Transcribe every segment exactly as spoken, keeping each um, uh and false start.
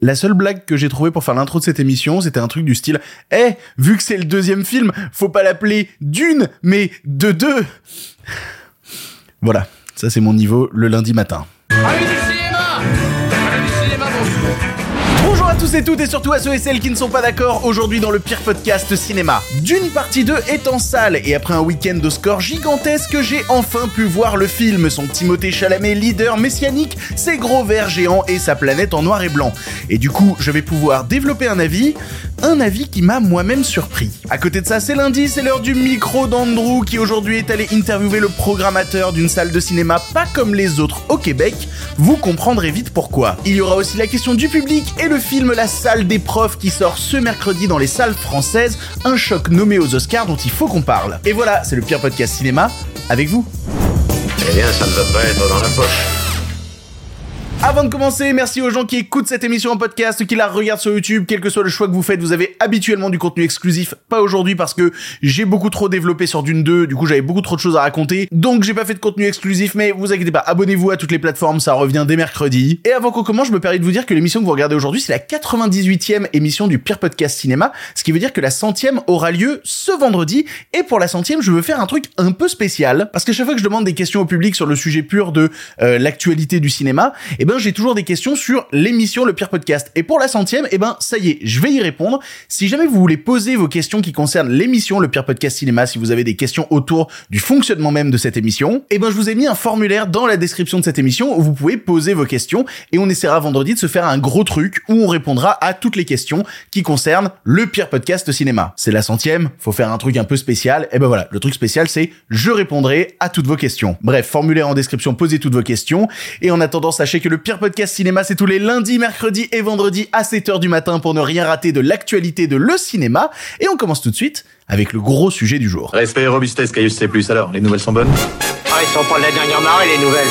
La seule blague que j'ai trouvée pour faire l'intro de cette émission, c'était un truc du style « Eh, vu que c'est le deuxième film, faut pas l'appeler d'une, mais de deux !» Voilà, ça c'est mon niveau le lundi matin. Allez du cinéma Allez du cinéma, bonjour. Bonjour à tous et toutes et surtout à ceux et celles qui ne sont pas d'accord aujourd'hui dans le pire podcast cinéma. Dune partie deux est en salle et après un week-end de score gigantesque, j'ai enfin pu voir le film, son Timothée Chalamet leader messianique, ses gros vers géants et sa planète en noir et blanc. Et du coup, je vais pouvoir développer un avis, un avis qui m'a moi-même surpris. À côté de ça, c'est lundi, c'est l'heure du micro d'Andrew qui aujourd'hui est allé interviewer le programmateur d'une salle de cinéma pas comme les autres au Québec. Vous comprendrez vite pourquoi. Il y aura aussi la question du public et le film La Salle des Profs qui sort ce mercredi dans les salles françaises, un choc nommé aux Oscars dont il faut qu'on parle. Et voilà, c'est le pire podcast cinéma, avec vous. Eh bien, ça ne va pas être dans la poche. Avant de commencer, merci aux gens qui écoutent cette émission en podcast, qui la regardent sur YouTube, quel que soit le choix que vous faites, vous avez habituellement du contenu exclusif, pas aujourd'hui parce que j'ai beaucoup trop développé sur Dune deux, du coup j'avais beaucoup trop de choses à raconter, donc j'ai pas fait de contenu exclusif, mais vous inquiétez pas, abonnez-vous à toutes les plateformes, ça revient dès mercredi. Et avant qu'on commence, je me permets de vous dire que l'émission que vous regardez aujourd'hui, c'est la quatre-vingt-dix-huitième émission du pire podcast cinéma, ce qui veut dire que la centième aura lieu ce vendredi, et pour la centième, je veux faire un truc un peu spécial, parce que chaque fois que je demande des questions au public sur le sujet pur de euh, l'actualité du cinéma, et ben j'ai toujours des questions sur l'émission Le Pire Podcast. Et pour la centième, eh ben ça y est, je vais y répondre. Si jamais vous voulez poser vos questions qui concernent l'émission Le Pire Podcast Cinéma, si vous avez des questions autour du fonctionnement même de cette émission, eh ben je vous ai mis un formulaire dans la description de cette émission où vous pouvez poser vos questions et on essaiera vendredi de se faire un gros truc où on répondra à toutes les questions qui concernent Le Pire Podcast Cinéma. C'est la centième, faut faire un truc un peu spécial. Et ben voilà, le truc spécial c'est je répondrai à toutes vos questions. Bref, formulaire en description, posez toutes vos questions. Et en attendant, sachez que Le Pire Podcast Cinéma, c'est tous les lundis, mercredis et vendredis à sept heures du matin pour ne rien rater de l'actualité de le cinéma. Et on commence tout de suite avec le gros sujet du jour. Respect et robustesse, Caius C plus. Alors, les nouvelles sont bonnes? Ah, ils sont pas de la dernière marée, les nouvelles.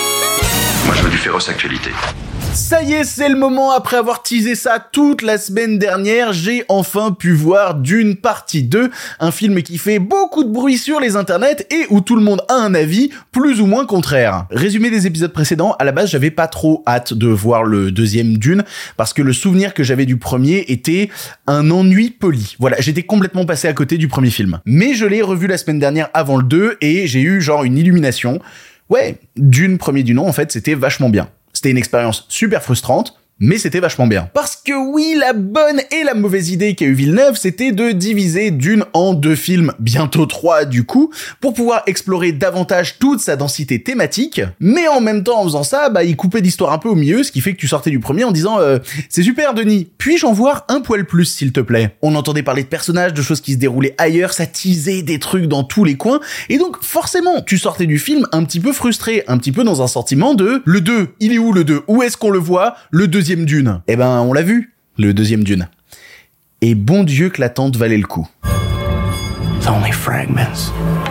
Moi, je veux du féroce actualité. Ça y est, c'est le moment, après avoir teasé ça toute la semaine dernière, j'ai enfin pu voir Dune partie deux, un film qui fait beaucoup de bruit sur les internets et où tout le monde a un avis plus ou moins contraire. Résumé des épisodes précédents, à la base j'avais pas trop hâte de voir le deuxième Dune, parce que le souvenir que j'avais du premier était un ennui poli. Voilà, j'étais complètement passé à côté du premier film. Mais je l'ai revu la semaine dernière avant le deux et j'ai eu genre une illumination. Ouais, Dune premier du nom en fait, c'était vachement bien. C'était une expérience super frustrante, mais c'était vachement bien. Parce que oui, la bonne et la mauvaise idée qu'a eu Villeneuve, c'était de diviser Dune en deux films, bientôt trois du coup, pour pouvoir explorer davantage toute sa densité thématique, mais en même temps en faisant ça, bah il coupait l'histoire un peu au milieu, ce qui fait que tu sortais du premier en disant euh, « C'est super Denis, puis-je en voir un poil plus s'il te plaît ?» On entendait parler de personnages, de choses qui se déroulaient ailleurs, ça teasait des trucs dans tous les coins, et donc forcément, tu sortais du film un petit peu frustré, un petit peu dans un sentiment de « Le deux, il est où le deux? Où est-ce qu'on le voit? Le deux Deuxième Dune. » Eh ben, on l'a vu, le deuxième Dune. Et bon Dieu que l'attente valait le coup. It's only fragments.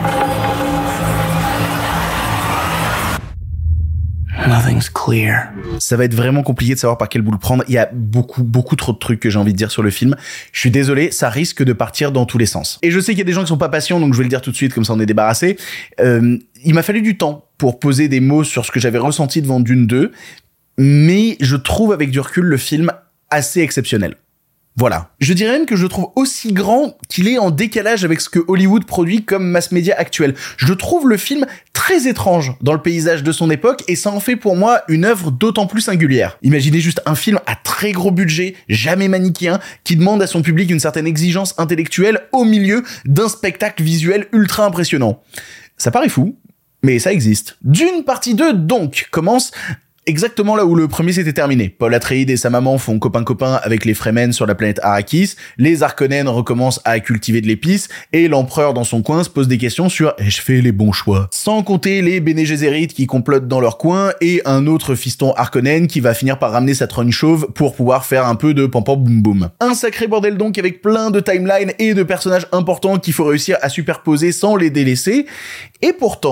Nothing's clear. Ça va être vraiment compliqué de savoir par quel bout le prendre. Il y a beaucoup, beaucoup trop de trucs que j'ai envie de dire sur le film. Je suis désolé, ça risque de partir dans tous les sens. Et je sais qu'il y a des gens qui sont pas patients, donc je vais le dire tout de suite, comme ça on est débarrassé. Euh, il m'a fallu du temps pour poser des mots sur ce que j'avais ressenti devant Dune deux. Mais je trouve avec du recul le film assez exceptionnel. Voilà. Je dirais même que je le trouve aussi grand qu'il est en décalage avec ce que Hollywood produit comme mass média actuel. Je trouve le film très étrange dans le paysage de son époque et ça en fait pour moi une œuvre d'autant plus singulière. Imaginez juste un film à très gros budget, jamais manichéen, qui demande à son public une certaine exigence intellectuelle au milieu d'un spectacle visuel ultra impressionnant. Ça paraît fou, mais ça existe. Dune partie deux donc commence exactement là où le premier s'était terminé. Paul Atreides et sa maman font copain-copain avec les Fremen sur la planète Arrakis, les Harkonnen recommencent à cultiver de l'épice, et l'empereur dans son coin se pose des questions sur « ai-je fait les bons choix ?» Sans compter les Bene Gesserit qui complotent dans leur coin, et un autre fiston Harkonnen qui va finir par ramener sa trogne chauve pour pouvoir faire un peu de pam-pam boum boum. Un sacré bordel donc avec plein de timelines et de personnages importants qu'il faut réussir à superposer sans les délaisser, et pourtant,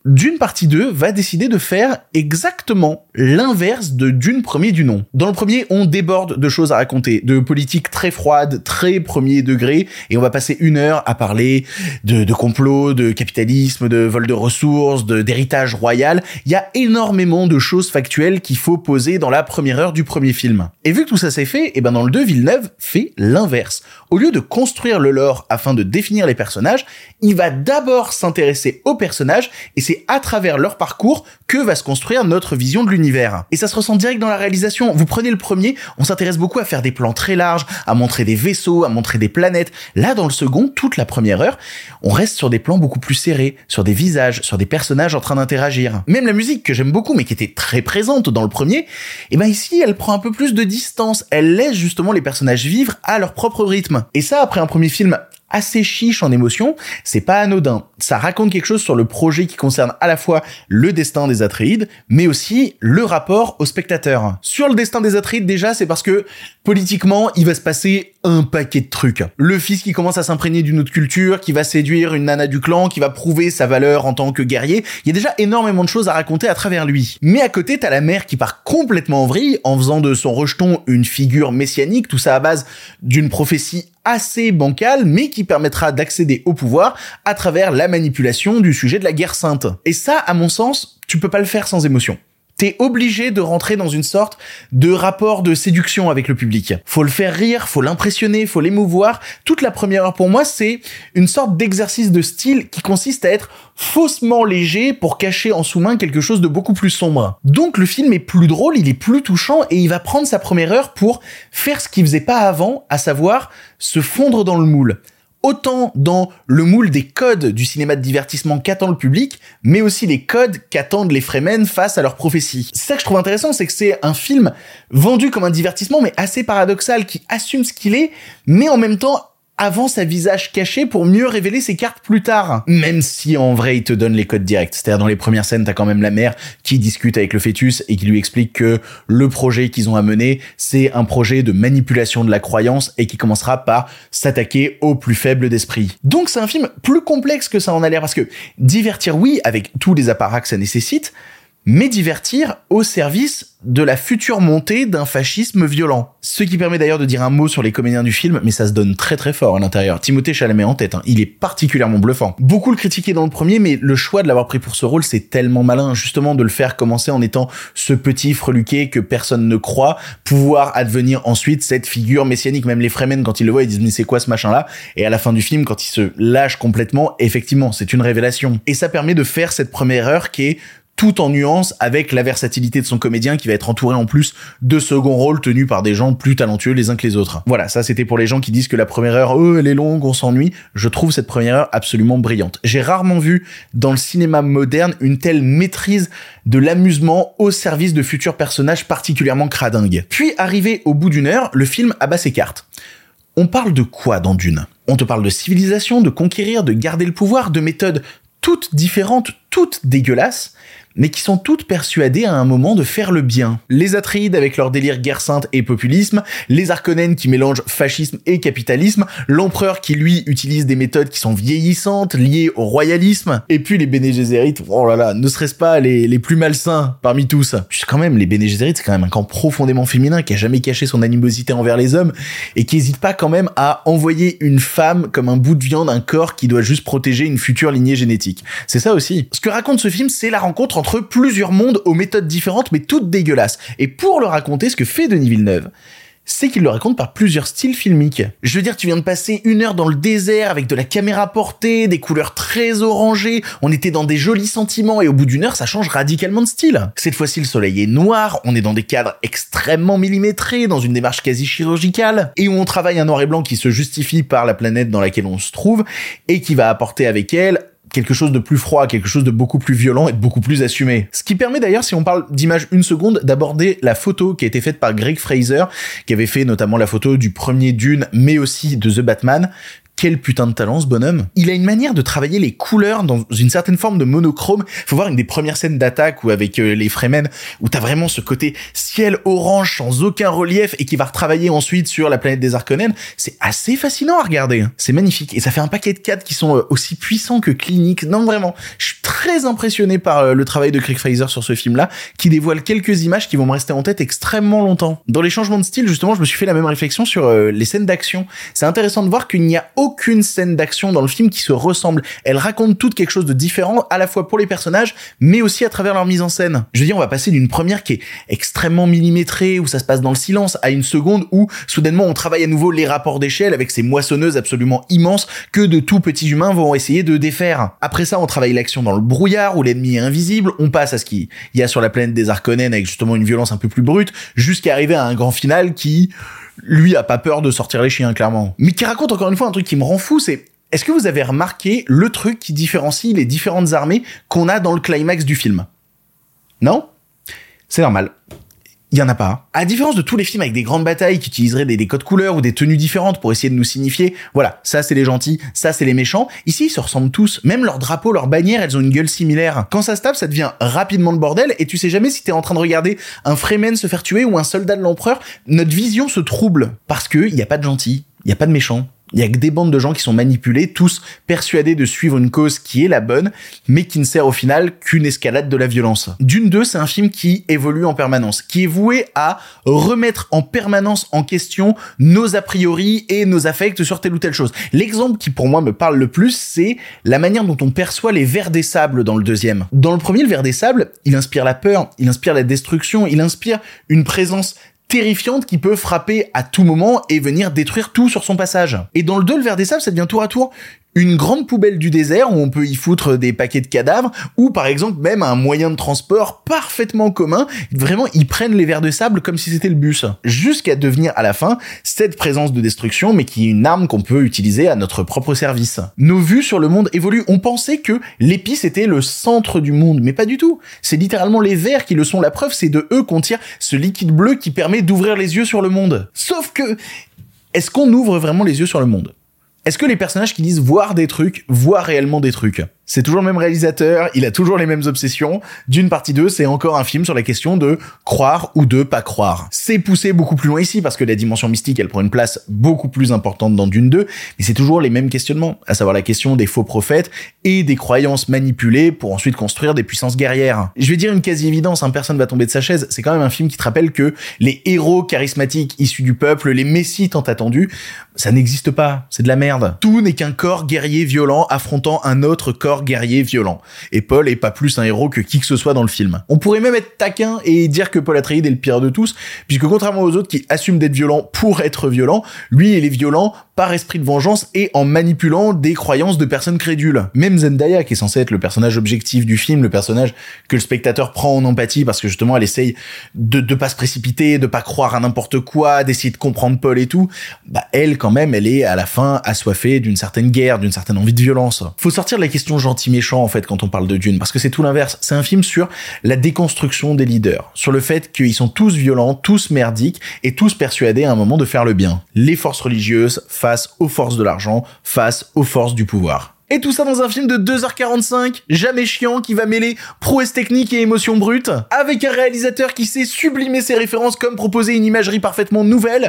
Dune partie deux va décider de faire exactement l'inverse de Dune premier du nom. Dans le premier, on déborde de choses à raconter, de politique très froide, très premier degré, et on va passer une heure à parler de, de complot, de capitalisme, de vol de ressources, de, d'héritage royal. Il y a énormément de choses factuelles qu'il faut poser dans la première heure du premier film. Et vu que tout ça s'est fait, et ben dans le deux, Villeneuve fait l'inverse. Au lieu de construire le lore afin de définir les personnages, il va d'abord s'intéresser aux personnages, et c'est à travers leur parcours que va se construire notre vision de l'univers. Et ça se ressent direct dans la réalisation. Vous prenez le premier, on s'intéresse beaucoup à faire des plans très larges, à montrer des vaisseaux, à montrer des planètes. Là, dans le second, toute la première heure, on reste sur des plans beaucoup plus serrés, sur des visages, sur des personnages en train d'interagir. Même la musique, que j'aime beaucoup, mais qui était très présente dans le premier, et ben ici, elle prend un peu plus de distance. Elle laisse justement les personnages vivre à leur propre rythme. Et ça, après un premier film assez chiche en émotion, c'est pas anodin. Ça raconte quelque chose sur le projet qui concerne à la fois le destin des Atréides, mais aussi le rapport au spectateur. Sur le destin des Atréides, déjà, c'est parce que politiquement, il va se passer un paquet de trucs. Le fils qui commence à s'imprégner d'une autre culture, qui va séduire une nana du clan, qui va prouver sa valeur en tant que guerrier. Il y a déjà énormément de choses à raconter à travers lui. Mais à côté, t'as la mère qui part complètement en vrille, en faisant de son rejeton une figure messianique, tout ça à base d'une prophétie assez bancale, mais qui permettra d'accéder au pouvoir à travers la manipulation du sujet de la guerre sainte. Et ça, à mon sens, tu peux pas le faire sans émotion. T'es obligé de rentrer dans une sorte de rapport de séduction avec le public. Faut le faire rire, faut l'impressionner, faut l'émouvoir. Toute la première heure, pour moi, c'est une sorte d'exercice de style qui consiste à être faussement léger pour cacher en sous-main quelque chose de beaucoup plus sombre. Donc le film est plus drôle, il est plus touchant, et il va prendre sa première heure pour faire ce qu'il faisait pas avant, à savoir se fondre dans le moule. Autant dans le moule des codes du cinéma de divertissement qu'attend le public, mais aussi les codes qu'attendent les Fremen face à leur prophétie. C'est ça que je trouve intéressant, c'est que c'est un film vendu comme un divertissement, mais assez paradoxal, qui assume ce qu'il est, mais en même temps avance à visage caché pour mieux révéler ses cartes plus tard. Même si en vrai il te donne les codes directs. C'est-à-dire dans les premières scènes, t'as quand même la mère qui discute avec le fœtus et qui lui explique que le projet qu'ils ont à mener, c'est un projet de manipulation de la croyance et qui commencera par s'attaquer aux plus faibles d'esprit. Donc c'est un film plus complexe que ça en a l'air, parce que divertir, oui, avec tous les apparats que ça nécessite, mais divertir au service de la future montée d'un fascisme violent. Ce qui permet d'ailleurs de dire un mot sur les comédiens du film, mais ça se donne très très fort à l'intérieur. Timothée Chalamet en tête, hein, il est particulièrement bluffant. Beaucoup le critiquaient dans le premier, mais le choix de l'avoir pris pour ce rôle, c'est tellement malin, justement de le faire commencer en étant ce petit freluquet que personne ne croit, pouvoir advenir ensuite cette figure messianique. Même les Fremen, quand ils le voient, ils disent mais c'est quoi ce machin-là? Et à la fin du film, quand il se lâche complètement, effectivement, c'est une révélation. Et ça permet de faire cette première heure qui est tout en nuance avec la versatilité de son comédien qui va être entouré en plus de second rôles tenus par des gens plus talentueux les uns que les autres. Voilà, ça c'était pour les gens qui disent que la première heure, oh, elle est longue, on s'ennuie. Je trouve cette première heure absolument brillante. J'ai rarement vu dans le cinéma moderne une telle maîtrise de l'amusement au service de futurs personnages particulièrement cradingues. Puis, arrivé au bout d'une heure, le film abat ses cartes. On parle de quoi dans Dune? On te parle de civilisation, de conquérir, de garder le pouvoir, de méthodes toutes différentes, toutes dégueulasses, mais qui sont toutes persuadées à un moment de faire le bien. Les Atréides avec leur délire guerre sainte et populisme, les Harkonnen qui mélangent fascisme et capitalisme, l'empereur qui lui utilise des méthodes qui sont vieillissantes, liées au royalisme, et puis les Bene Gesserit, oh là là, ne serait-ce pas les, les plus malsains parmi tous. Puis quand même, les Bene Gesserit, c'est quand même un camp profondément féminin qui a jamais caché son animosité envers les hommes, et qui hésite pas quand même à envoyer une femme comme un bout de viande, un corps qui doit juste protéger une future lignée génétique. C'est ça aussi. Ce que raconte ce film, c'est la rencontre entre plusieurs mondes aux méthodes différentes mais toutes dégueulasses. Et pour le raconter, ce que fait Denis Villeneuve, c'est qu'il le raconte par plusieurs styles filmiques. Je veux dire, tu viens de passer une heure dans le désert avec de la caméra portée, des couleurs très orangées, on était dans des jolis sentiments, et au bout d'une heure, ça change radicalement de style. Cette fois-ci, le soleil est noir, on est dans des cadres extrêmement millimétrés, dans une démarche quasi chirurgicale, et où on travaille un noir et blanc qui se justifie par la planète dans laquelle on se trouve, et qui va apporter avec elle quelque chose de plus froid, quelque chose de beaucoup plus violent et de beaucoup plus assumé. Ce qui permet d'ailleurs, si on parle d'image une seconde, d'aborder la photo qui a été faite par Greg Fraser, qui avait fait notamment la photo du premier Dune, mais aussi de The Batman. Quel putain de talent ce bonhomme. Il a une manière de travailler les couleurs dans une certaine forme de monochrome. Faut voir une des premières scènes d'attaque où avec euh, les Fremen, où t'as vraiment ce côté ciel orange sans aucun relief et qui va retravailler ensuite sur la planète des Harkonnen. C'est assez fascinant à regarder. C'est magnifique. Et ça fait un paquet de cadres qui sont euh, aussi puissants que cliniques. Non, vraiment. Je suis très impressionné par euh, le travail de Craig Fraser sur ce film-là, qui dévoile quelques images qui vont me rester en tête extrêmement longtemps. Dans les changements de style, justement, je me suis fait la même réflexion sur euh, les scènes d'action. C'est intéressant de voir qu'il n'y a aucune scène d'action dans le film qui se ressemble. Elles racontent toutes quelque chose de différent, à la fois pour les personnages, mais aussi à travers leur mise en scène. Je veux dire, on va passer d'une première qui est extrêmement millimétrée, où ça se passe dans le silence, à une seconde où, soudainement, on travaille à nouveau les rapports d'échelle avec ces moissonneuses absolument immenses que de tout petits humains vont essayer de défaire. Après ça, on travaille l'action dans le brouillard, où l'ennemi est invisible, on passe à ce qu'il y a sur la planète des Harkonnen avec justement une violence un peu plus brute, jusqu'à arriver à un grand final qui... lui a pas peur de sortir les chiens, clairement. Mais qui raconte encore une fois un truc qui me rend fou, c'est... Est-ce que vous avez remarqué le truc qui différencie les différentes armées qu'on a dans le climax du film? Non? C'est normal. Il y en a pas. À différence de tous les films avec des grandes batailles qui utiliseraient des, des codes couleurs ou des tenues différentes pour essayer de nous signifier, voilà, ça c'est les gentils, ça c'est les méchants, ici ils se ressemblent tous. Même leurs drapeaux, leurs bannières, elles ont une gueule similaire. Quand ça se tape, ça devient rapidement le bordel et tu sais jamais si t'es en train de regarder un Fremen se faire tuer ou un soldat de l'empereur. Notre vision se trouble parce que il y a pas de gentils, il y a pas de méchants. Il y a que des bandes de gens qui sont manipulés, tous persuadés de suivre une cause qui est la bonne, mais qui ne sert au final qu'une escalade de la violence. Dune deux, c'est un film qui évolue en permanence, qui est voué à remettre en permanence en question nos a priori et nos affects sur telle ou telle chose. L'exemple qui pour moi me parle le plus, c'est la manière dont on perçoit les vers des sables dans le deuxième. Dans le premier, le ver des sables, il inspire la peur, il inspire la destruction, il inspire une présence terrifiante qui peut frapper à tout moment et venir détruire tout sur son passage. Et dans le deux, le ver des sables, ça devient tour à tour une grande poubelle du désert où on peut y foutre des paquets de cadavres, ou par exemple même un moyen de transport parfaitement commun. Vraiment, ils prennent les vers de sable comme si c'était le bus. Jusqu'à devenir à la fin cette présence de destruction, mais qui est une arme qu'on peut utiliser à notre propre service. Nos vues sur le monde évoluent. On pensait que l'épice était le centre du monde, mais pas du tout. C'est littéralement les vers qui le sont. La preuve, c'est de eux qu'on tire ce liquide bleu qui permet d'ouvrir les yeux sur le monde. Sauf que, est-ce qu'on ouvre vraiment les yeux sur le monde ? Est-ce que les personnages qui disent voir des trucs, voient réellement des trucs ? C'est toujours le même réalisateur, il a toujours les mêmes obsessions. Dune partie deux, c'est encore un film sur la question de croire ou de pas croire. C'est poussé beaucoup plus loin ici, parce que la dimension mystique, elle prend une place beaucoup plus importante dans Dune deux, mais c'est toujours les mêmes questionnements, à savoir la question des faux prophètes et des croyances manipulées pour ensuite construire des puissances guerrières. Je vais dire une quasi-évidence, hein, personne va tomber de sa chaise, c'est quand même un film qui te rappelle que les héros charismatiques issus du peuple, les messies tant attendus, ça n'existe pas, c'est de la merde. Tout n'est qu'un corps guerrier violent affrontant un autre corps guerrier violent. Et Paul est pas plus un héros que qui que ce soit dans le film. On pourrait même être taquin et dire que Paul Atreides est le pire de tous, puisque contrairement aux autres qui assument d'être violents pour être violents, lui il est violent par esprit de vengeance et en manipulant des croyances de personnes crédules. Même Zendaya, qui est censée être le personnage objectif du film, le personnage que le spectateur prend en empathie parce que justement elle essaye de, de pas se précipiter, de pas croire à n'importe quoi, d'essayer de comprendre Paul et tout, bah elle quand même, elle est à la fin assoiffée d'une certaine guerre, d'une certaine envie de violence. Faut sortir de la question gentil-méchant en fait quand on parle de Dune, parce que c'est tout l'inverse. C'est un film sur la déconstruction des leaders, sur le fait qu'ils sont tous violents, tous merdiques et tous persuadés à un moment de faire le bien. Les forces religieuses face aux forces de l'argent, face aux forces du pouvoir. Et tout ça dans un film de deux heures quarante-cinq, jamais chiant, qui va mêler prouesse technique et émotion brute, avec un réalisateur qui sait sublimer ses références comme proposer une imagerie parfaitement nouvelle.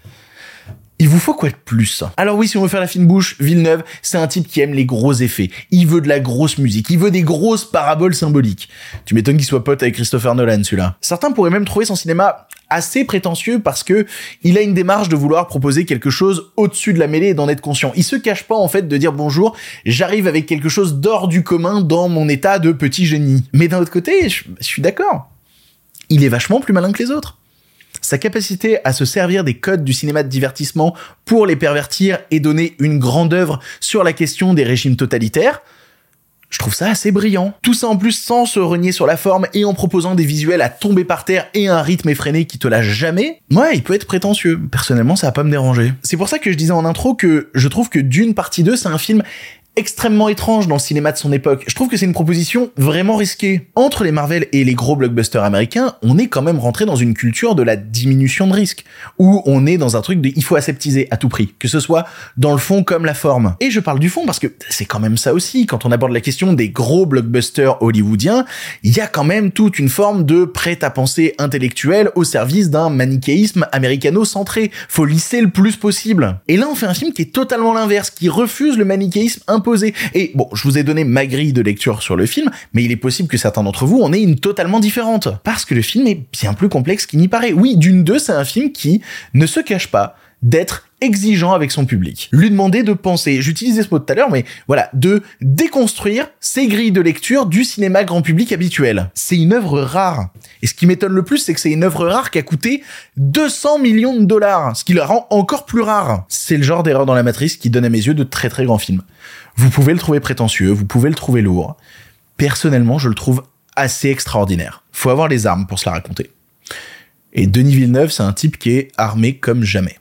Il vous faut quoi de plus ? Alors oui, si on veut faire la fine bouche, Villeneuve, c'est un type qui aime les gros effets. Il veut de la grosse musique, il veut des grosses paraboles symboliques. Tu m'étonnes qu'il soit pote avec Christopher Nolan, celui-là. Certains pourraient même trouver son cinéma assez prétentieux parce que il a une démarche de vouloir proposer quelque chose au-dessus de la mêlée et d'en être conscient. Il se cache pas en fait de dire bonjour, j'arrive avec quelque chose d'hors du commun dans mon état de petit génie. Mais d'un autre côté, je, je suis d'accord. Il est vachement plus malin que les autres. Sa capacité à se servir des codes du cinéma de divertissement pour les pervertir et donner une grande œuvre sur la question des régimes totalitaires, je trouve ça assez brillant. Tout ça en plus sans se renier sur la forme et en proposant des visuels à tomber par terre et un rythme effréné qui te lâche jamais. Ouais, il peut être prétentieux. Personnellement, ça va pas me déranger. C'est pour ça que je disais en intro que je trouve que Dune partie deux, c'est un film extrêmement étrange dans le cinéma de son époque. Je trouve que c'est une proposition vraiment risquée. Entre les Marvel et les gros blockbusters américains, on est quand même rentré dans une culture de la diminution de risque, où on est dans un truc de il faut aseptiser à tout prix, que ce soit dans le fond comme la forme. Et je parle du fond parce que c'est quand même ça aussi, quand on aborde la question des gros blockbusters hollywoodiens, il y a quand même toute une forme de prêt-à-penser intellectuel au service d'un manichéisme américano-centré. Faut lisser le plus possible. Et là, on fait un film qui est totalement l'inverse, qui refuse le manichéisme imposé. Et bon, je vous ai donné ma grille de lecture sur le film, mais il est possible que certains d'entre vous en aient une totalement différente. Parce que le film est bien plus complexe qu'il n'y paraît. Oui, d'une deux, c'est un film qui ne se cache pas d'être exigeant avec son public. Lui demander de penser, j'utilisais ce mot tout à l'heure, mais voilà, de déconstruire ses grilles de lecture du cinéma grand public habituel. C'est une œuvre rare. Et ce qui m'étonne le plus, c'est que c'est une œuvre rare qui a coûté deux cents millions de dollars, ce qui la rend encore plus rare. C'est le genre d'erreur dans la matrice qui donne à mes yeux de très très grands films. Vous pouvez le trouver prétentieux, vous pouvez le trouver lourd. Personnellement, je le trouve assez extraordinaire. Faut avoir les armes pour se la raconter. Et Denis Villeneuve, c'est un type qui est armé comme jamais.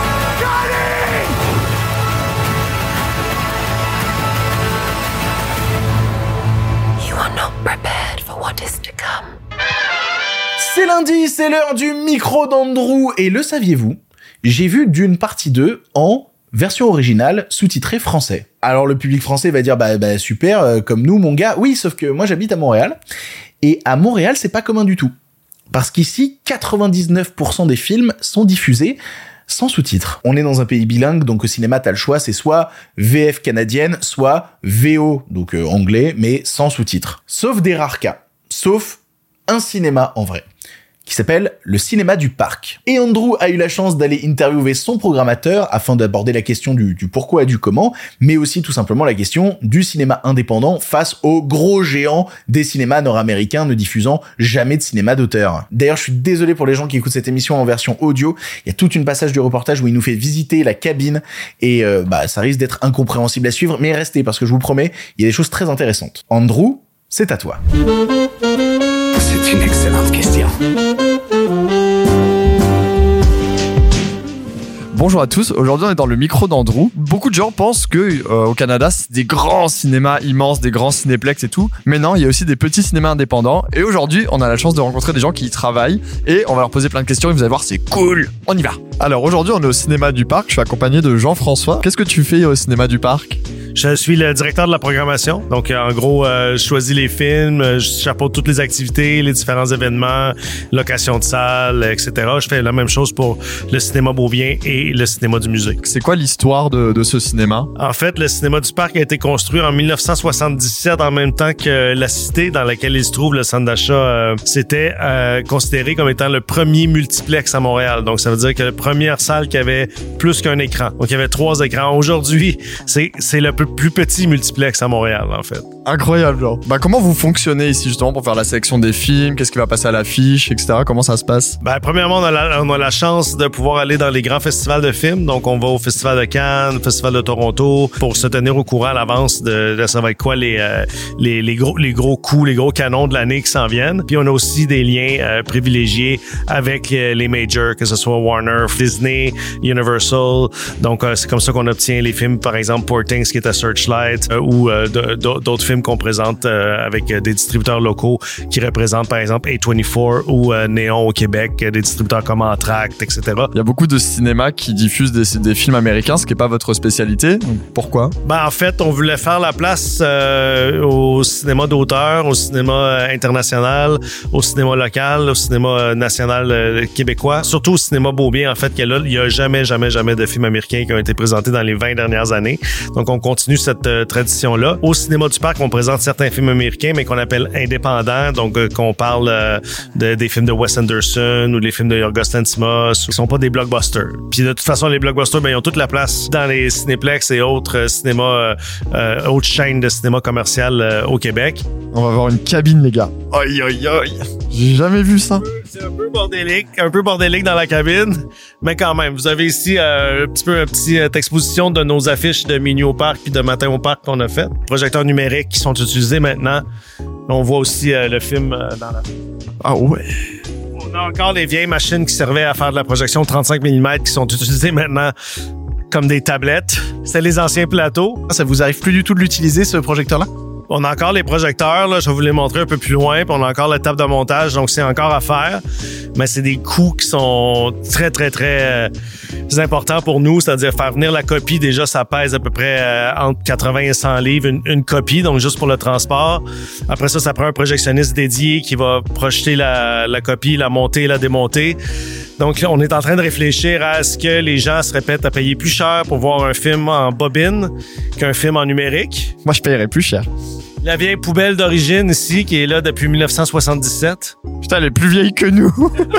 C'est lundi, c'est l'heure du micro d'Andrew, et le saviez-vous ? J'ai vu Dune partie deux en version originale, sous-titrée français. Alors le public français va dire bah, bah super, euh, comme nous mon gars. Oui, sauf que moi j'habite à Montréal, et à Montréal c'est pas commun du tout. Parce qu'ici, quatre-vingt-dix-neuf pour cent des films sont diffusés sans sous-titres. On est dans un pays bilingue, donc au cinéma t'as le choix, c'est soit V F canadienne, soit V O, donc euh, anglais, mais sans sous-titres. Sauf des rares cas. Sauf un cinéma en vrai, qui s'appelle le cinéma du parc. Et Andrew a eu la chance d'aller interviewer son programmateur afin d'aborder la question du, du pourquoi et du comment, mais aussi tout simplement la question du cinéma indépendant face aux gros géants des cinémas nord-américains ne diffusant jamais de cinéma d'auteur. D'ailleurs, je suis désolé pour les gens qui écoutent cette émission en version audio, il y a toute une passage du reportage où il nous fait visiter la cabine et euh, bah ça risque d'être incompréhensible à suivre, mais restez parce que je vous promets, il y a des choses très intéressantes. Andrew, c'est à toi. C'est une excellente question. Bonjour à tous, aujourd'hui on est dans le micro d'Andrew. Beaucoup de gens pensent que euh, au Canada c'est des grands cinémas immenses, des grands cinéplex et tout, mais non, il y a aussi des petits cinémas indépendants. Et aujourd'hui on a la chance de rencontrer des gens qui y travaillent et on va leur poser plein de questions et vous allez voir, c'est cool. On y va. Alors aujourd'hui on est au cinéma du parc, je suis accompagné de Jean-François. Qu'est-ce que tu fais au cinéma du parc ? Je suis le directeur de la programmation. Donc, en gros, euh, je choisis les films, je chapeaute toutes les activités, les différents événements, location de salles, et cetera. Je fais la même chose pour le cinéma Beaubien et le cinéma du musée. C'est quoi l'histoire de, de ce cinéma? En fait, le cinéma du parc a été construit en dix-neuf cent soixante-dix-sept, en même temps que la cité dans laquelle il se trouve, le centre d'achat. Euh, c'était euh, considéré comme étant le premier multiplex à Montréal. Donc, ça veut dire que la première salle qui avait plus qu'un écran. Donc, il y avait trois écrans. Aujourd'hui, c'est, c'est le plus petit multiplex à Montréal, en fait. Incroyable, genre. Bah, comment vous fonctionnez ici, justement, pour faire la sélection des films? Qu'est-ce qui va passer à l'affiche, et cetera? Comment ça se passe? Ben, premièrement, on a, la, on a la chance de pouvoir aller dans les grands festivals de films. Donc, on va au Festival de Cannes, Festival de Toronto, pour se tenir au courant à l'avance de, de savoir quoi les, euh, les, les, gros, les gros coups, les gros canons de l'année qui s'en viennent. Puis, on a aussi des liens euh, privilégiés avec euh, les majors, que ce soit Warner, Disney, Universal. Donc, euh, c'est comme ça qu'on obtient les films, par exemple, Poor Things, qui est à Searchlight, euh, ou euh, de, d'autres films qu'on présente euh, avec euh, des distributeurs locaux qui représentent, par exemple, A vingt-quatre ou euh, Néon au Québec, euh, des distributeurs comme Entracte, et cetera. Il y a beaucoup de cinémas qui diffusent des, des films américains, ce qui n'est pas votre spécialité. Donc, pourquoi? Ben, en fait, on voulait faire la place euh, au cinéma d'auteur, au cinéma international, au cinéma local, au cinéma national euh, québécois, surtout au cinéma Beaubien, en fait, qu'il n'y a jamais, jamais, jamais de films américains qui ont été présentés dans les vingt dernières années. Donc, on continue cette euh, tradition-là. Au cinéma du parc, on présente certains films américains, mais qu'on appelle indépendants, donc euh, qu'on parle euh, de, des films de Wes Anderson ou des films de Yorgos Lanthimos, qui sont pas des blockbusters. Puis de toute façon, les blockbusters, ben, ils ont toute la place dans les cinéplex et autres euh, cinémas, euh, euh, autres chaînes de cinéma commercial euh, au Québec. On va avoir une cabine, les gars. Aïe, aïe, aïe. J'ai jamais vu ça. C'est un peu bordélique, un peu bordélique dans la cabine, mais quand même, vous avez ici euh, un petit peu une petite exposition de nos affiches de Minuit au parc puis de Matin au parc qu'on a fait. Projecteurs numériques qui sont utilisés maintenant. On voit aussi euh, le film euh, dans la... Ah ouais. On a encore les vieilles machines qui servaient à faire de la projection trente-cinq millimètres qui sont utilisées maintenant comme des tablettes. C'était les anciens plateaux. Ça vous arrive plus du tout de l'utiliser, ce projecteur-là? On a encore les projecteurs, là, je vais vous les montrer un peu plus loin, puis on a encore la table de montage, donc c'est encore à faire. Mais c'est des coûts qui sont très, très, très euh, importants pour nous, c'est-à-dire faire venir la copie, déjà, ça pèse à peu près euh, entre quatre-vingts et cent livres, une, une copie, donc juste pour le transport. Après ça, ça prend un projectionniste dédié qui va projeter la, la copie, la monter, la démonter. Donc, on est en train de réfléchir à ce que les gens se répètent à payer plus cher pour voir un film en bobine qu'un film en numérique. Moi, je paierais plus cher. La vieille poubelle d'origine ici, qui est là depuis dix-neuf cent soixante-dix-sept. Putain, elle est plus vieille que nous.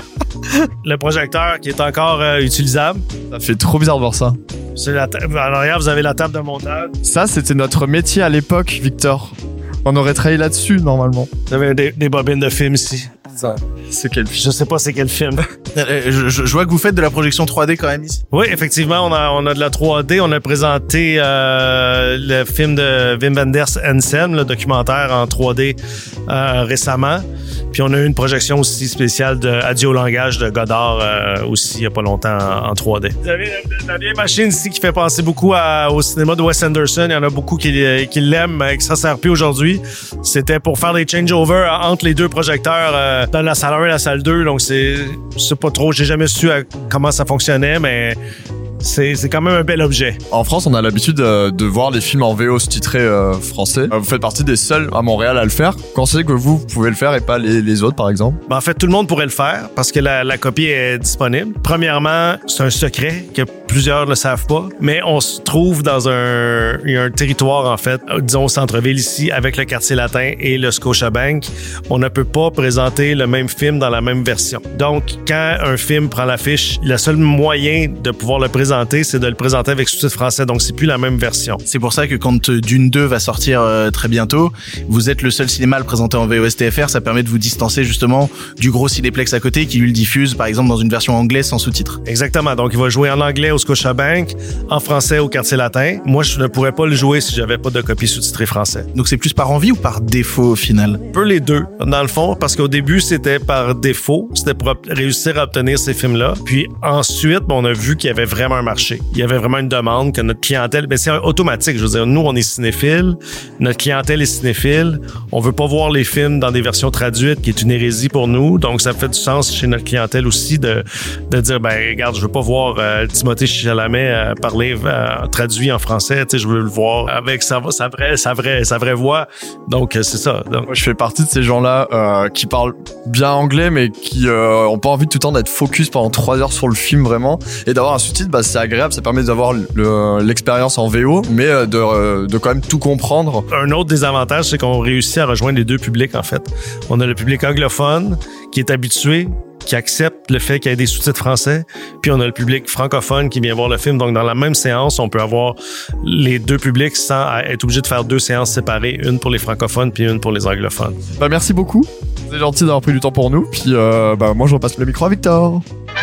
Le projecteur qui est encore euh, utilisable. Ça fait trop bizarre de voir ça. C'est la ta- en arrière, vous avez la table de montage. Ça, c'était notre métier à l'époque, Victor. On aurait travaillé là-dessus, normalement. Vous avez des, des bobines de films ici. Ça, c'est quel film? Je sais pas c'est quel film. Euh, je, je, je vois que vous faites de la projection trois D quand même ici. Oui, effectivement, on a, on a de la trois D. On a présenté euh, le film de Wim Wenders Hansen, le documentaire en trois D euh, récemment. Puis on a eu une projection aussi spéciale de Adieu au langage de Godard euh, aussi il y a pas longtemps en, en trois D. Vous avez la, la vieille machine ici qui fait penser beaucoup à, au cinéma de Wes Anderson. Il y en a beaucoup qui, qui l'aiment, mais qui ne sert plus aujourd'hui. C'était pour faire des changeovers entre les deux projecteurs euh, dans la salle un et la salle deux. Donc c'est, c'est pas trop, j'ai jamais su à, comment ça fonctionnait, mais c'est, c'est quand même un bel objet. En France, on a l'habitude de, de voir les films en V O sous-titrés euh, français. Vous faites partie des seuls à Montréal à le faire. Quand c'est que vous, vous pouvez le faire et pas les, les autres, par exemple? Ben, en fait, tout le monde pourrait le faire parce que la, la copie est disponible. Premièrement, c'est un secret que plusieurs ne savent pas, mais on se trouve dans un, il y a un territoire, en fait, disons au centre-ville ici, avec le quartier latin et le Scotiabank. On ne peut pas présenter le même film dans la même version. Donc, quand un film prend l'affiche, le seul moyen de pouvoir le présenter, c'est de le présenter avec sous-titres français. Donc, c'est plus la même version. C'est pour ça que quand Dune deux va sortir euh, très bientôt, vous êtes le seul cinéma à le présenter en V O S T F R. Ça permet de vous distancer justement du gros cinéplex à côté qui lui le diffuse, par exemple, dans une version anglaise sans sous-titres. Exactement. Donc, il va jouer en anglais au Scotiabank, en français au quartier latin. Moi, je ne pourrais pas le jouer si j'avais pas de copie sous-titrée français. Donc, c'est plus par envie ou par défaut au final? Un peu les deux, dans le fond, parce qu'au début, c'était par défaut. C'était pour réussir à obtenir ces films-là. Puis ensuite, on a vu qu'il y avait vraiment un marché. Il y avait vraiment une demande que notre clientèle, mais c'est automatique. Je veux dire, nous, on est cinéphiles. Notre clientèle est cinéphile. On veut pas voir les films dans des versions traduites, qui est une hérésie pour nous. Donc, ça fait du sens chez notre clientèle aussi de, de dire, ben, regarde, je veux pas voir euh, Timothée Chalamet euh, parler euh, traduit en français. Tu sais, je veux le voir avec sa, sa vraie, sa vraie, sa vraie voix. Donc, euh, c'est ça. Donc, moi, je fais partie de ces gens-là euh, qui parlent bien anglais, mais qui euh, ont pas envie tout le temps d'être focus pendant trois heures sur le film vraiment, et d'avoir un sous-titre, bah, c'est agréable. Ça permet d'avoir le, l'expérience en V O, mais de, de quand même tout comprendre. Un autre désavantage, c'est qu'on réussit à rejoindre les deux publics, en fait. On a le public anglophone qui est habitué, qui accepte le fait qu'il y ait des sous-titres français, puis on a le public francophone qui vient voir le film. Donc, dans la même séance, on peut avoir les deux publics sans être obligé de faire deux séances séparées, une pour les francophones puis une pour les anglophones. Bah, merci beaucoup. C'est gentil d'avoir pris du temps pour nous. Puis, euh, bah, moi, je repasse le micro à Victor.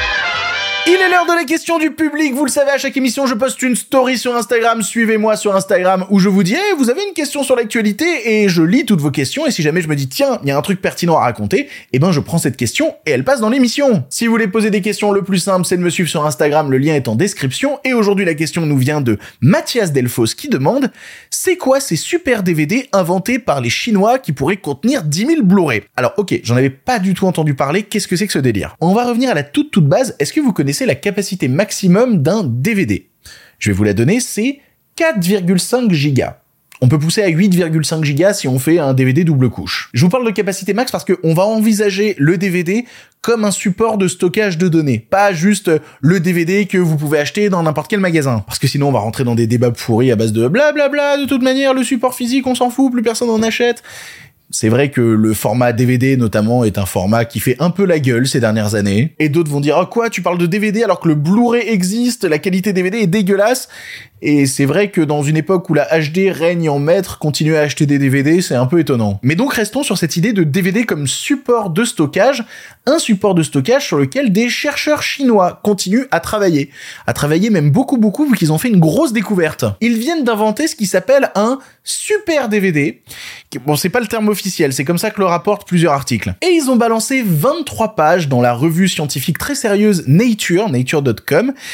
Il est l'heure de la question du public. Vous le savez, à chaque émission, je poste une story sur Instagram. Suivez-moi sur Instagram où je vous dis hey, « vous avez une question sur l'actualité ?» et je lis toutes vos questions. Et si jamais je me dis « tiens, il y a un truc pertinent à raconter », eh ben je prends cette question et elle passe dans l'émission. Si vous voulez poser des questions, le plus simple, c'est de me suivre sur Instagram. Le lien est en description. Et aujourd'hui, la question nous vient de Mathias Delfos qui demande « c'est quoi ces super D V D inventés par les Chinois qui pourraient contenir dix mille Blu-ray ?» Alors ok, j'en avais pas du tout entendu parler. Qu'est-ce que c'est que ce délire? On va revenir à la toute toute base. Est-ce que vous connaissez la capacité maximum d'un D V D? Je vais vous la donner, c'est quatre virgule cinq gigas. On peut pousser à huit virgule cinq gigas si on fait un D V D double couche. Je vous parle de capacité max parce qu'on va envisager le D V D comme un support de stockage de données, pas juste le D V D que vous pouvez acheter dans n'importe quel magasin. Parce que sinon on va rentrer dans des débats pourris à base de blablabla, de toute manière le support physique on s'en fout, plus personne en achète. C'est vrai que le format D V D, notamment, est un format qui fait un peu la gueule ces dernières années. Et d'autres vont dire « Ah quoi, tu parles de D V D alors que le Blu-ray existe, la qualité D V D est dégueulasse ?» Et c'est vrai que dans une époque où la H D règne en maître, continuer à acheter des D V D, c'est un peu étonnant. Mais donc restons sur cette idée de D V D comme support de stockage, un support de stockage sur lequel des chercheurs chinois continuent à travailler. À travailler même beaucoup beaucoup vu qu'ils ont fait une grosse découverte. Ils viennent d'inventer ce qui s'appelle un super D V D. Bon, c'est pas le terme officiel, c'est comme ça que le rapportent plusieurs articles. Et ils ont balancé vingt-trois pages dans la revue scientifique très sérieuse Nature, nature point com,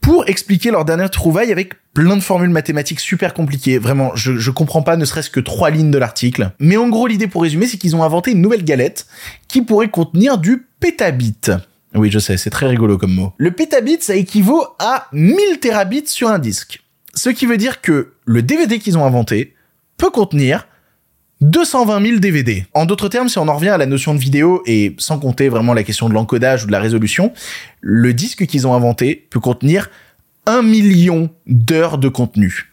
pour expliquer leur dernière trouvaille avec plein de formules mathématiques super compliquées. Vraiment, je, je comprends pas ne serait-ce que trois lignes de l'article. Mais en gros, l'idée pour résumer, c'est qu'ils ont inventé une nouvelle galette qui pourrait contenir du pétabit. Oui, je sais, c'est très rigolo comme mot. Le pétabit, ça équivaut à mille térabits sur un disque. Ce qui veut dire que le D V D qu'ils ont inventé peut contenir deux cent vingt mille D V D. En d'autres termes, si on en revient à la notion de vidéo, et sans compter vraiment la question de l'encodage ou de la résolution, le disque qu'ils ont inventé peut contenir un million d'heures de contenu.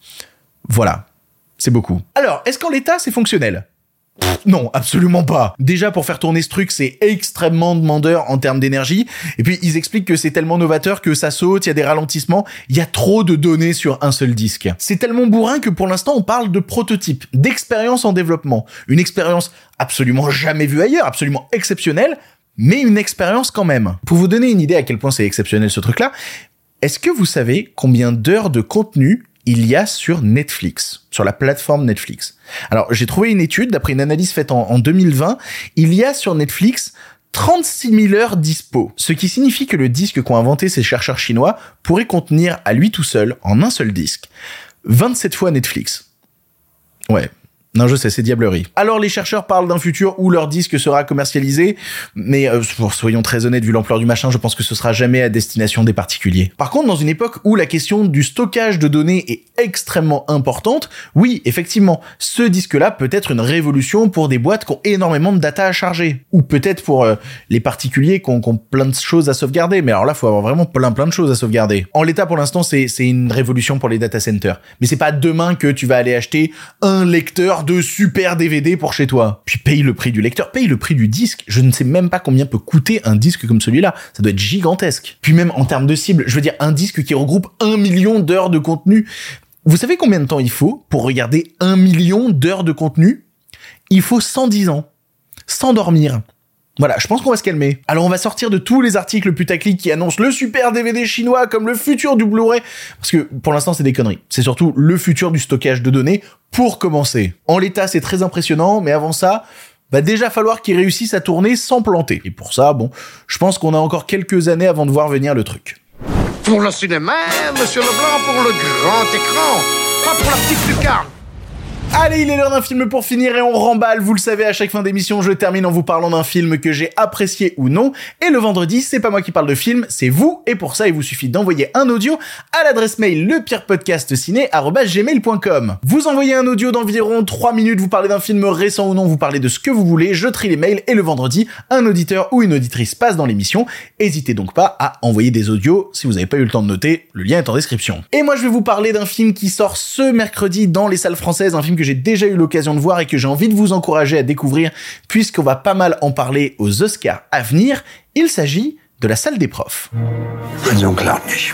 Voilà. C'est beaucoup. Alors, est-ce qu'en l'état, c'est fonctionnel ? Pff, non, absolument pas. Déjà, pour faire tourner ce truc, c'est extrêmement demandeur en termes d'énergie. Et puis, ils expliquent que c'est tellement novateur que ça saute, il y a des ralentissements, il y a trop de données sur un seul disque. C'est tellement bourrin que pour l'instant, on parle de prototype, d'expérience en développement. Une expérience absolument jamais vue ailleurs, absolument exceptionnelle, mais une expérience quand même. Pour vous donner une idée à quel point c'est exceptionnel ce truc-là, est-ce que vous savez combien d'heures de contenu il y a sur Netflix, sur la plateforme Netflix? Alors, j'ai trouvé une étude, d'après une analyse faite en, en deux mille vingt, il y a sur Netflix trente-six mille heures dispo, ce qui signifie que le disque qu'ont inventé ces chercheurs chinois pourrait contenir à lui tout seul, en un seul disque, vingt-sept fois Netflix. Ouais. Non, je sais, c'est diablerie. Alors, les chercheurs parlent d'un futur où leur disque sera commercialisé, mais euh, soyons très honnêtes, vu l'ampleur du machin, je pense que ce sera jamais à destination des particuliers. Par contre, dans une époque où la question du stockage de données est extrêmement importante, oui, effectivement, ce disque-là peut être une révolution pour des boîtes qui ont énormément de data à charger. Ou peut-être pour euh, les particuliers qui ont, qui ont plein de choses à sauvegarder, mais alors là, faut avoir vraiment plein plein de choses à sauvegarder. En l'état, pour l'instant, c'est, c'est une révolution pour les data centers. Mais c'est pas demain que tu vas aller acheter un lecteur de super D V D pour chez toi. Puis paye le prix du lecteur, paye le prix du disque. Je ne sais même pas combien peut coûter un disque comme celui-là. Ça doit être gigantesque. Puis même en termes de cible, je veux dire un disque qui regroupe un million d'heures de contenu. Vous savez combien de temps il faut pour regarder un million d'heures de contenu ? Il faut cent dix ans. Sans dormir. Voilà, je pense qu'on va se calmer. Alors on va sortir de tous les articles putaclic qui annoncent le super D V D chinois comme le futur du Blu-ray, parce que pour l'instant c'est des conneries. C'est surtout le futur du stockage de données pour commencer. En l'état c'est très impressionnant, mais avant ça, va déjà falloir qu'ils réussissent à tourner sans planter. Et pour ça, bon, je pense qu'on a encore quelques années avant de voir venir le truc. Pour le cinéma, monsieur Leblanc, pour le grand écran, pas pour la petite lucarne. Allez, il est l'heure d'un film pour finir et on remballe. Vous le savez, à chaque fin d'émission, je termine en vous parlant d'un film que j'ai apprécié ou non. Et le vendredi, c'est pas moi qui parle de film, c'est vous. Et pour ça, il vous suffit d'envoyer un audio à l'adresse mail lepirepodcastciné arobase gmail point com. Vous envoyez un audio d'environ trois minutes, vous parlez d'un film récent ou non, vous parlez de ce que vous voulez, je trie les mails et le vendredi, un auditeur ou une auditrice passe dans l'émission. Hésitez donc pas à envoyer des audios si vous n'avez pas eu le temps de noter, le lien est en description. Et moi, je vais vous parler d'un film qui sort ce mercredi dans les salles françaises, un film que j'ai déjà eu l'occasion de voir et que j'ai envie de vous encourager à découvrir puisqu'on va pas mal en parler aux Oscars à venir. Il s'agit de La Salle des Profs. Mein Sohn klaut nicht.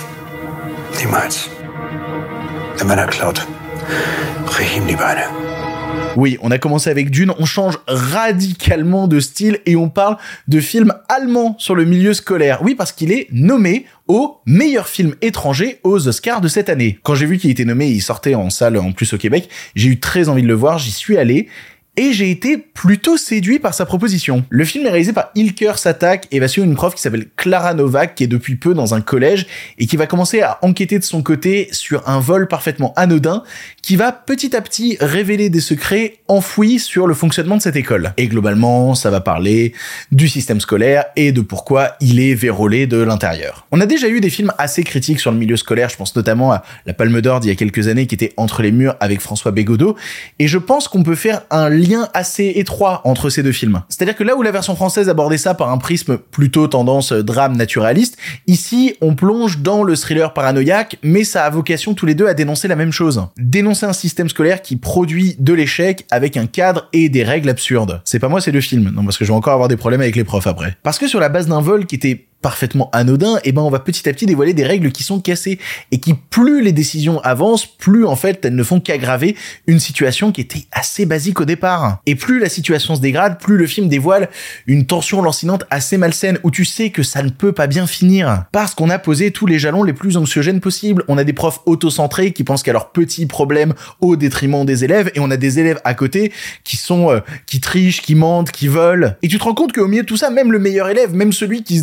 Niemals. Wenn man er klaut, brech ihm die Beine. Oui, on a commencé avec Dune, on change radicalement de style et on parle de film allemand sur le milieu scolaire. Oui, parce qu'il est nommé au meilleur film étranger aux Oscars de cette année. Quand j'ai vu qu'il était nommé, il sortait en salle en plus au Québec, j'ai eu très envie de le voir, j'y suis allé. Et j'ai été plutôt séduit par sa proposition. Le film est réalisé par Ilker Satak et va suivre une prof qui s'appelle Clara Novak, qui est depuis peu dans un collège et qui va commencer à enquêter de son côté sur un vol parfaitement anodin qui va petit à petit révéler des secrets enfouis sur le fonctionnement de cette école. Et globalement, ça va parler du système scolaire et de pourquoi il est vérolé de l'intérieur. On a déjà eu des films assez critiques sur le milieu scolaire, je pense notamment à La Palme d'Or d'il y a quelques années qui était Entre les murs avec François Bégodeau, et je pense qu'on peut faire un lien assez étroit entre ces deux films. C'est-à-dire que là où la version française abordait ça par un prisme plutôt tendance drame naturaliste, ici on plonge dans le thriller paranoïaque, mais ça a vocation tous les deux à dénoncer la même chose. Dénoncer un système scolaire qui produit de l'échec avec un cadre et des règles absurdes. C'est pas moi, c'est le film. Non, parce que je vais encore avoir des problèmes avec les profs après. Parce que sur la base d'un vol qui était parfaitement anodin, et ben on va petit à petit dévoiler des règles qui sont cassées et qui, plus les décisions avancent, plus en fait elles ne font qu'aggraver une situation qui était assez basique au départ. Et plus la situation se dégrade, plus le film dévoile une tension lancinante assez malsaine où tu sais que ça ne peut pas bien finir parce qu'on a posé tous les jalons les plus anxiogènes possibles. On a des profs autocentrés qui pensent qu'à leurs petits problèmes au détriment des élèves, et on a des élèves à côté qui sont euh, qui trichent, qui mentent, qui volent. Et tu te rends compte qu'au milieu de tout ça, même le meilleur élève, même celui qui se donnerait autant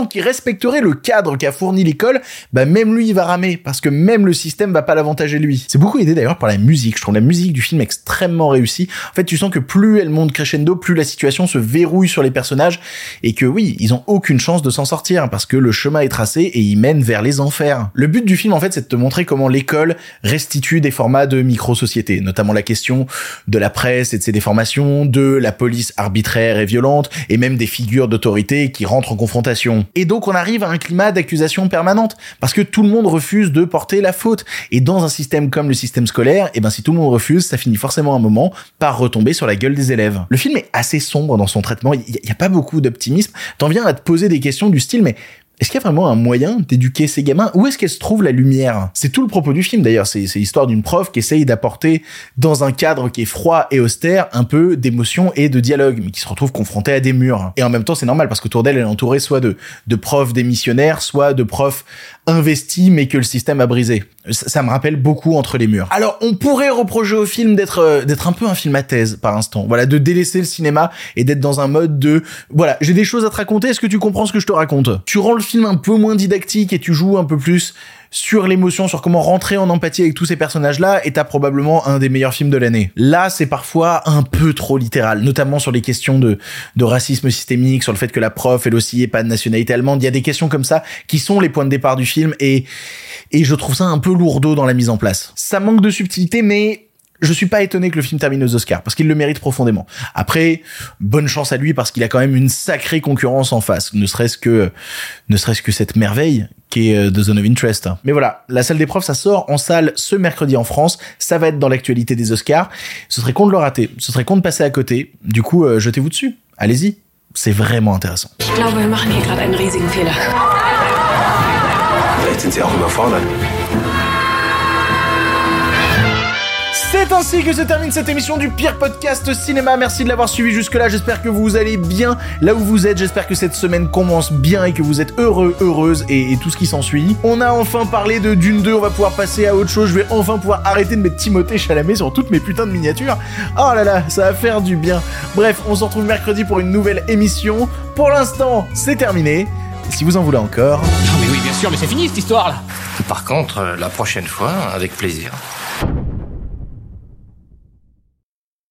tant qu'il respecterait le cadre qu'a fourni l'école, bah même lui il va ramer, parce que même le système va pas l'avantager lui. C'est beaucoup aidé d'ailleurs par la musique, je trouve la musique du film extrêmement réussie. En fait, tu sens que plus elle monte crescendo, plus la situation se verrouille sur les personnages, et que oui, ils ont aucune chance de s'en sortir, parce que le chemin est tracé et il mène vers les enfers. Le but du film, en fait, c'est de te montrer comment l'école restitue des formats de micro-société, notamment la question de la presse et de ses déformations, de la police arbitraire et violente, et même des figures d'autorité qui rentrent en confrontation. Et donc on arrive à un climat d'accusation permanente, parce que tout le monde refuse de porter la faute. Et dans un système comme le système scolaire, et ben si tout le monde refuse, ça finit forcément à un moment par retomber sur la gueule des élèves. Le film est assez sombre dans son traitement, il y a pas beaucoup d'optimisme, t'en viens à te poser des questions du style, mais est-ce qu'il y a vraiment un moyen d'éduquer ces gamins? Où est-ce qu'elle se trouve la lumière? C'est tout le propos du film d'ailleurs, c'est, c'est l'histoire d'une prof qui essaye d'apporter, dans un cadre qui est froid et austère, un peu d'émotion et de dialogue, mais qui se retrouve confrontée à des murs. Et en même temps, c'est normal, parce qu'autour d'elle, elle est entourée soit de, de profs démissionnaires, soit de profs investis, mais que le système a brisé. Ça, ça me rappelle beaucoup Entre les murs. Alors, on pourrait reprocher au film d'être, euh, d'être un peu un film à thèse, par instant. Voilà, de délaisser le cinéma et d'être dans un mode de, voilà, j'ai des choses à te raconter, est-ce que tu comprends ce que je te raconte? Tu rends le film un peu moins didactique et tu joues un peu plus sur l'émotion, sur comment rentrer en empathie avec tous ces personnages-là, et t'as probablement un des meilleurs films de l'année. Là, c'est parfois un peu trop littéral, notamment sur les questions de, de racisme systémique, sur le fait que la prof, elle aussi, est pas de nationalité allemande. Il y a des questions comme ça qui sont les points de départ du film, et, et je trouve ça un peu lourdeau dans la mise en place. Ça manque de subtilité, mais je suis pas étonné que le film termine aux Oscars, parce qu'il le mérite profondément. Après, bonne chance à lui, parce qu'il a quand même une sacrée concurrence en face, ne serait-ce que, ne serait-ce que cette merveille qui est The Zone of Interest. Mais voilà, La Salle des Profs, ça sort en salle ce mercredi en France, ça va être dans l'actualité des Oscars. Ce serait con de le rater, ce serait con de passer à côté. Du coup, euh, jetez-vous dessus, allez-y, c'est vraiment intéressant. Ich glaube, wir machen hier gerade einen riesigen Fehler. Vielleicht sind sie auch überfordert. C'est ainsi que se termine cette émission du pire podcast cinéma. Merci de l'avoir suivi jusque-là. J'espère que vous allez bien là où vous êtes. J'espère que cette semaine commence bien et que vous êtes heureux, heureuse et, et tout ce qui s'ensuit. On a enfin parlé de Dune deux. On va pouvoir passer à autre chose. Je vais enfin pouvoir arrêter de mettre Timothée Chalamet sur toutes mes putains de miniatures. Oh là là, ça va faire du bien. Bref, on se retrouve mercredi pour une nouvelle émission. Pour l'instant, c'est terminé. Et si vous en voulez encore... Non mais oui, bien sûr, mais c'est fini cette histoire-là. Par contre, la prochaine fois, avec plaisir.